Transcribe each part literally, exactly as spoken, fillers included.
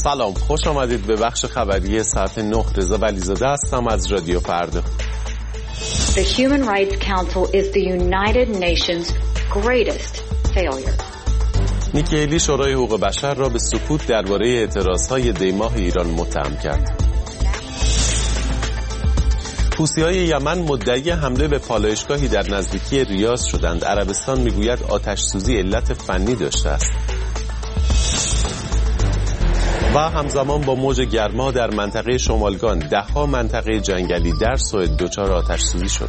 سلام، خوش آمدید به بخش خبری ساعت نه. رضا ولیزاده هستم از رادیو فردا. The Human Rights Council is the United Nations greatest failure. نیکی هیلی شورای حقوق بشر را به سکوت درباره اعتراضهای دیماه ایران متهم کرد. حوثی‌های یمن مدعی حمله به پالایشگاهی در نزدیکی ریاض شدند. عربستان میگوید آتش سوزی علت فنی داشته است. و همزمان با موج گرما در منطقه شمالگان ده‌ها منطقه جنگلی در سوئد دچار آتش سوزی شد.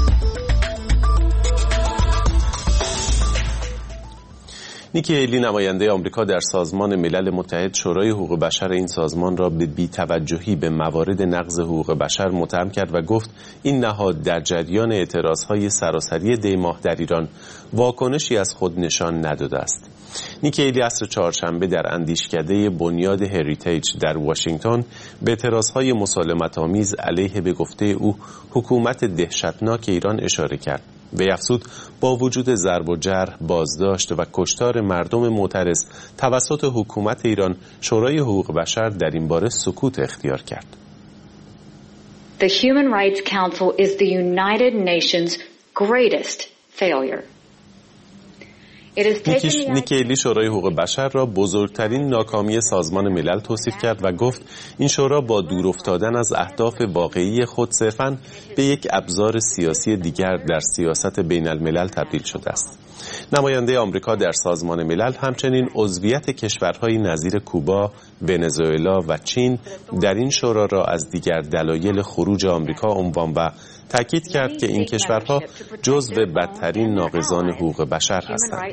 نیکی هیلی نماینده آمریکا در سازمان ملل متحد شورای حقوق بشر این سازمان را به بی‌توجهی به موارد نقض حقوق بشر متهم کرد و گفت این نهاد در جریان اعتراضهای سراسری دیماه در ایران واکنشی از خود نشان نداده است. نیکی هیلی عصر چهارشنبه در اندیشکده بنیاد هریتیج در واشنگتن به اعتراضهای مسالمت‌آمیز علیه به گفته او حکومت دهشتناک ایران اشاره کرد. وی افزود با وجود ضرب و جرح، بازداشت و کشتار مردم معترض توسط حکومت ایران، شورای حقوق بشر در این باره سکوت اختیار کرد. The Human Rights Council is the United Nations greatest failure. نیکی هیلی شورای حقوق بشر را بزرگترین ناکامی سازمان ملل توصیف کرد و گفت این شورا با دور افتادن از اهداف واقعی خود صرفاً به یک ابزار سیاسی دیگر در سیاست بین الملل تبدیل شده است. نماینده آمریکا در سازمان ملل همچنین عضویت کشورهای نظیر کوبا، ونزوئلا و چین در این شورا را از دیگر دلایل خروج آمریکا عنوان و تاکید کرد که این کشورها جزو بدترین ناقضان حقوق بشر هستند.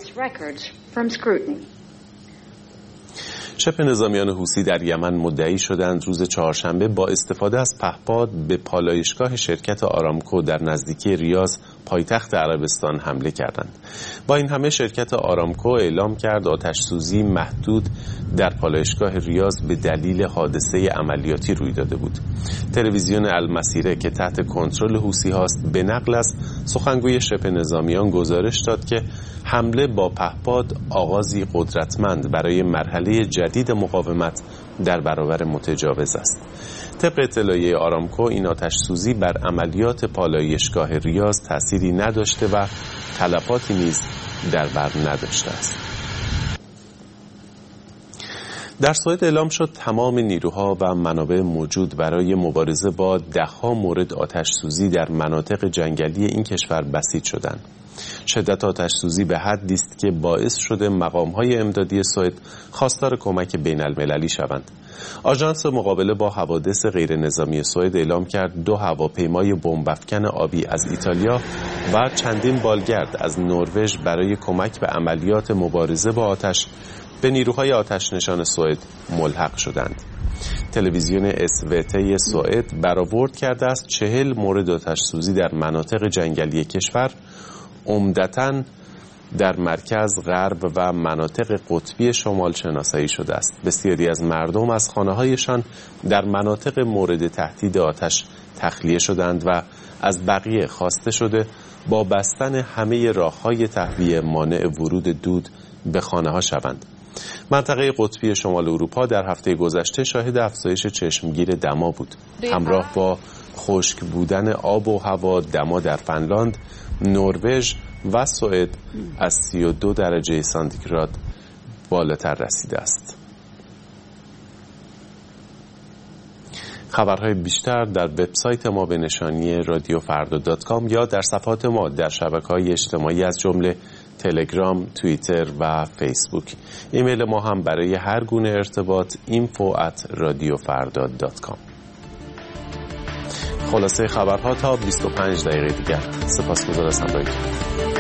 شبه نظامیان حوثی در یمن مدعی شدند روز چهارشنبه با استفاده از پهپاد به پالایشگاه شرکت آرامکو در نزدیکی ریاض پایتخت عربستان حمله کردند. با این همه شرکت آرامکو اعلام کرد آتش سوزی محدود در پالایشگاه ریاض به دلیل حادثه عملیاتی روی داده بود. تلویزیون المسیره که تحت کنترل حوثی هاست به نقل از سخنگوی شبه نظامیان گزارش داد که حمله با پهپاد آغازی قدرتمند برای مرحله جدید مقاومت در برابر متجاوز است. طبق اطلاعیه آرامکو این آتش سوزی بر عملیات پالایشگاه ریاض تأثیری نداشته و تلفاتی نیز در بر نداشته است. در سوئد اعلام شد تمام نیروها و منابع موجود برای مبارزه با ده‌ها مورد آتش سوزی در مناطق جنگلی این کشور بسیج شدند. شدت آتش سوزی به حدی است که باعث شده مقام‌های امدادی سوئد خواستار کمک بین المللی شوند. آژانس مقابله با حوادث غیر نظامی سوئد اعلام کرد دو هواپیمای بمب‌افکن آبی از ایتالیا و چندین بالگرد از نروژ برای کمک به عملیات مبارزه با آتش به نیروهای آتش نشان سوئد ملحق شدند. تلویزیون اس و تی سوئد برآورد کرده است چهل مورد آتش سوزی در مناطق جنگلی کشور عمدتاً در مرکز، غرب و مناطق قطبی شمال شناسایی شده است. بسیاری از مردم از خانه‌هایشان در مناطق مورد تهدید آتش تخلیه شدند و از بقیه خواسته شده با بستن همه راه‌های تهویه مانع ورود دود به خانه‌ها شوند. منطقه قطبی شمال اروپا در هفته گذشته شاهد افزایش چشمگیر دما بود. همراه با خشک بودن آب و هوا، دما در فنلاند، نروژ و سوئد از سی و دو درجه سانتیگراد بالاتر رسیده است. خبرهای بیشتر در وبسایت ما به نشانی رادیو فردا دات کام یا در صفحات ما در شبکه‌های اجتماعی از جمله تلگرام، توییتر و فیسبوک. ایمیل ما هم برای هر گونه ارتباط اینفو ات رادیو فردا دات کام. خلاصه خبرها تا بیست و پنج دقیقه دیگر. سپاسگزار از همراهیتون.